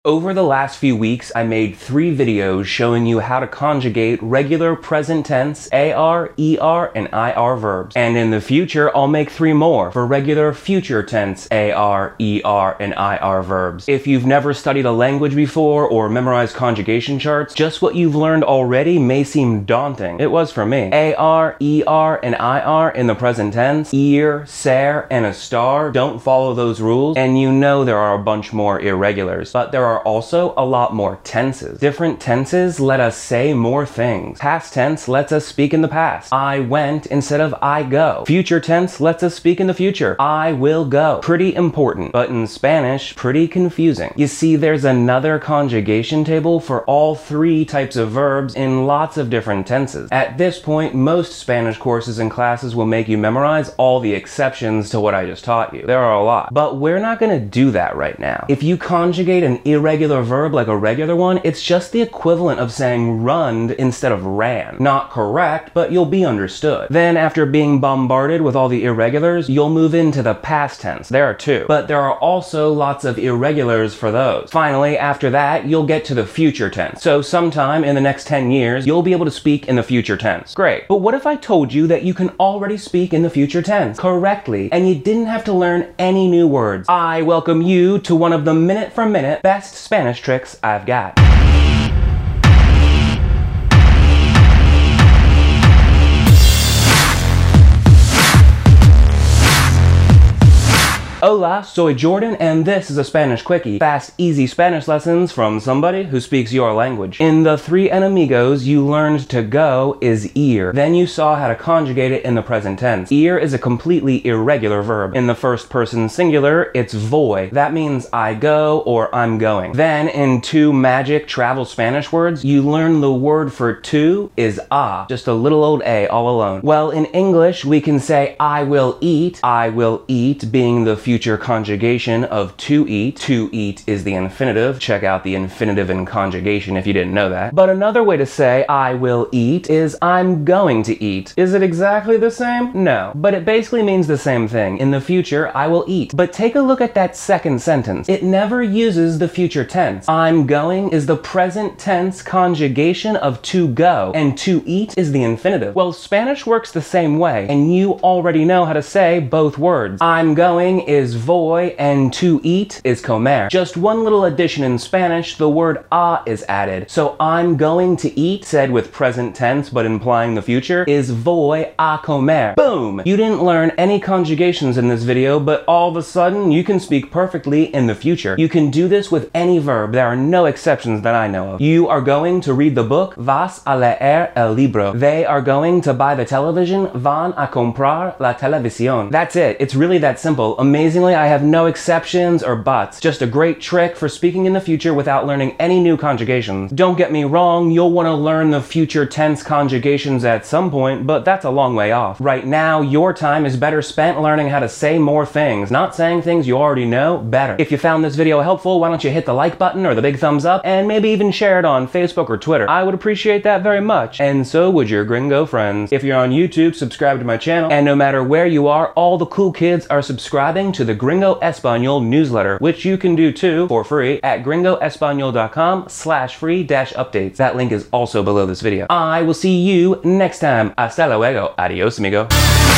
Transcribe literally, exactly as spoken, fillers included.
Over the last few weeks, I made three videos showing you how to conjugate regular present tense A R, E R, and I R verbs. And in the future, I'll make three more for regular future tense A R, E R, and I R verbs. If you've never studied a language before or memorized conjugation charts, just what you've learned already may seem daunting. It was for me. A R, E R, and I R in the present tense, ear, ser, and a star don't follow those rules, and you know there are a bunch more irregulars. But there are are also a lot more tenses. Different tenses let us say more things. Past tense lets us speak in the past. I went instead of I go. Future tense lets us speak in the future. I will go. Pretty important, but in Spanish, pretty confusing. You see, there's another conjugation table for all three types of verbs in lots of different tenses. At this point, most Spanish courses and classes will make you memorize all the exceptions to what I just taught you. There are a lot, but we're not gonna do that right now. If you conjugate an irregular verb like a regular one, it's just the equivalent of saying runned instead of ran. Not correct, but you'll be understood. Then after being bombarded with all the irregulars, you'll move into the past tense. There are two, but there are also lots of irregulars for those. Finally, after that, you'll get to the future tense. So sometime in the next ten years, you'll be able to speak in the future tense. Great. But what if I told you that you can already speak in the future tense correctly, and you didn't have to learn any new words? I welcome you to one of the minute-for-minute best Spanish tricks I've got. Hola, soy Jordan, and this is a Spanish Quickie. Fast, easy Spanish lessons from somebody who speaks your language. In the Three Enemigos, you learned to go is ear. Then you saw how to conjugate it in the present tense. Ear is a completely irregular verb. In the first person singular, it's voy. That means I go or I'm going. Then, in two magic travel Spanish words, you learn the word for to is a. Just a little old a all alone. Well, in English, we can say I will eat. I will eat being the future Future conjugation of to eat. To eat is the infinitive. Check out the infinitive in conjugation if you didn't know that. But another way to say I will eat is I'm going to eat. Is it exactly the same? No. But it basically means the same thing. In the future, I will eat. But take a look at that second sentence. It never uses the future tense. I'm going is the present tense conjugation of to go, and to eat is the infinitive. Well, Spanish works the same way, and you already know how to say both words. I'm going is is voy and to eat is comer. Just one little addition in Spanish, the word a is added. So I'm going to eat, said with present tense but implying the future, is voy a comer. Boom! You didn't learn any conjugations in this video, but all of a sudden you can speak perfectly in the future. You can do this with any verb. There are no exceptions that I know of. You are going to read the book, vas a leer el libro. They are going to buy the television, van a comprar la televisión. That's it. It's really that simple. Amazing. Amazingly, I have no exceptions or buts. Just a great trick for speaking in the future without learning any new conjugations. Don't get me wrong, you'll want to learn the future tense conjugations at some point, but that's a long way off. Right now, your time is better spent learning how to say more things, not saying things you already know better. If you found this video helpful, why don't you hit the like button or the big thumbs up, and maybe even share it on Facebook or Twitter. I would appreciate that very much, and so would your gringo friends. If you're on YouTube, subscribe to my channel, and no matter where you are, all the cool kids are subscribing to the Gringo Español newsletter, which you can do too for free at gringo español dot com slash free dash updates. That link is also below this video. I will see you next time. Hasta luego. Adios, amigo.